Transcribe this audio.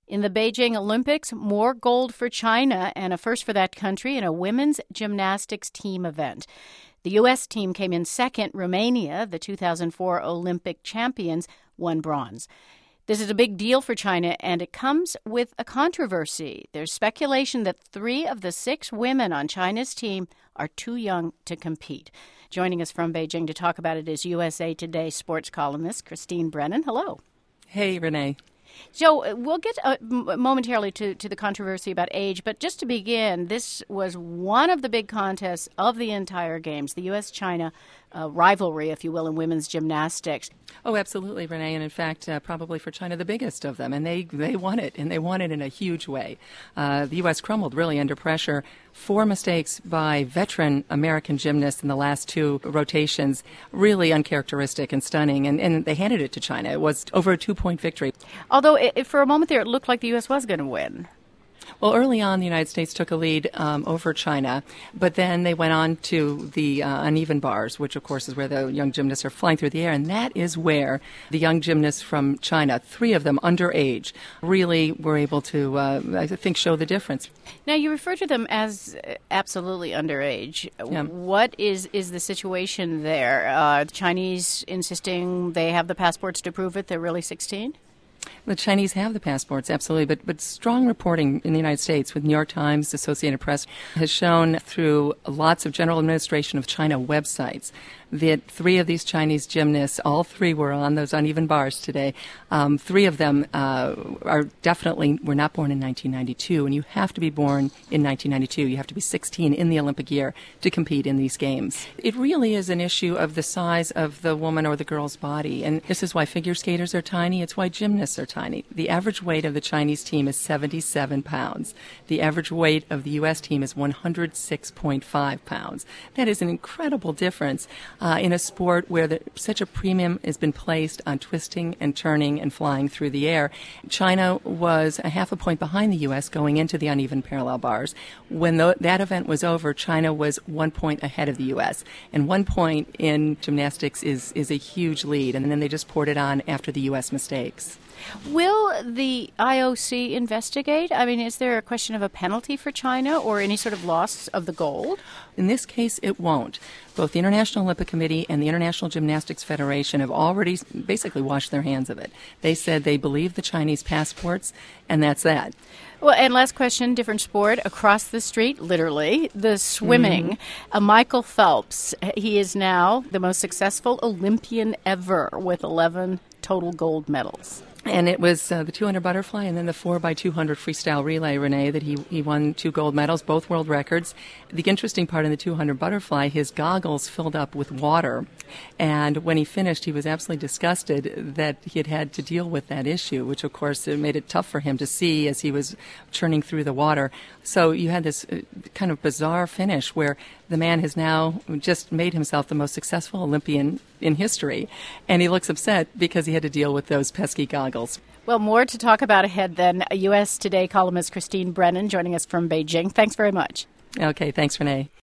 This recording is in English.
In the Beijing Olympics, more gold for China and a first for that country in a women's gymnastics team event. The U.S. team came in second. Romania, the 2004 Olympic champions, won bronze. This is a big deal for China, and it comes with a controversy. There's speculation that 3 of the 6 women on China's team are too young to compete. Joining us from Beijing to talk about it is USA Today sports columnist Christine Brennan. Hello. Hey, Renee. So we'll get momentarily to the controversy about age, but just to begin, this was one of the big contests of the entire Games, the U.S.-China rivalry, if you will, in women's gymnastics. Oh, absolutely, Renee, and in fact, probably for China, the biggest of them, and they won it, and they won it in a huge way. The U.S. crumbled really under pressure. 4 mistakes by veteran American gymnasts in the last 2 rotations, really uncharacteristic and stunning, and they handed it to China. It was over a 2-point victory. Although for a moment there it looked like the U.S. was going to win. Well, early on, the United States took a lead over China, but then they went on to the uneven bars, which, of course, is where the young gymnasts are flying through the air, and that is where the young gymnasts from China, 3 of them underage, really were able to, I think, show the difference. Now, you refer to them as absolutely underage. Yeah. What is the situation there? The Chinese insisting they have the passports to prove it, they're really 16? The Chinese have the passports, absolutely, but strong reporting in the United States with New York Times, Associated Press, has shown through lots of General Administration of China websites that 3 of these Chinese gymnasts, all 3 were on those uneven bars today. 3 of them were not born in 1992, and you have to be born in 1992. You have to be 16 in the Olympic year to compete in these games. It really is an issue of the size of the woman or the girl's body, and this is why figure skaters are tiny. It's why gymnasts are tiny. The average weight of the Chinese team is 77 pounds. The average weight of the U.S. team is 106.5 pounds. That is an incredible difference in a sport where such a premium has been placed on twisting and turning and flying through the air. China was a half a point behind the U.S. going into the uneven parallel bars. When that event was over, China was 1 point ahead of the U.S. And 1 point in gymnastics is a huge lead, and then they just poured it on after the U.S. mistakes. Will the IOC investigate? I mean, is there a question of a penalty for China or any sort of loss of the gold? In this case, it won't. Both the International Olympic Committee and the International Gymnastics Federation have already basically washed their hands of it. They said they believe the Chinese passports, and that's that. Well, and last question, different sport, across the street, literally, the swimming. Michael Phelps, he is now the most successful Olympian ever with 11 total gold medals. And it was the 200 butterfly and then the 4x200 freestyle relay, Renee, that he won 2 gold medals, both world records. The interesting part in the 200 butterfly, his goggles filled up with water. And when he finished, he was absolutely disgusted that he had to deal with that issue, which, of course, it made it tough for him to see as he was churning through the water. So you had this kind of bizarre finish where the man has now just made himself the most successful Olympian in history, and he looks upset because he had to deal with those pesky goggles. Well, more to talk about ahead then. U.S. Today columnist Christine Brennan joining us from Beijing. Thanks very much. Okay, thanks, Renee.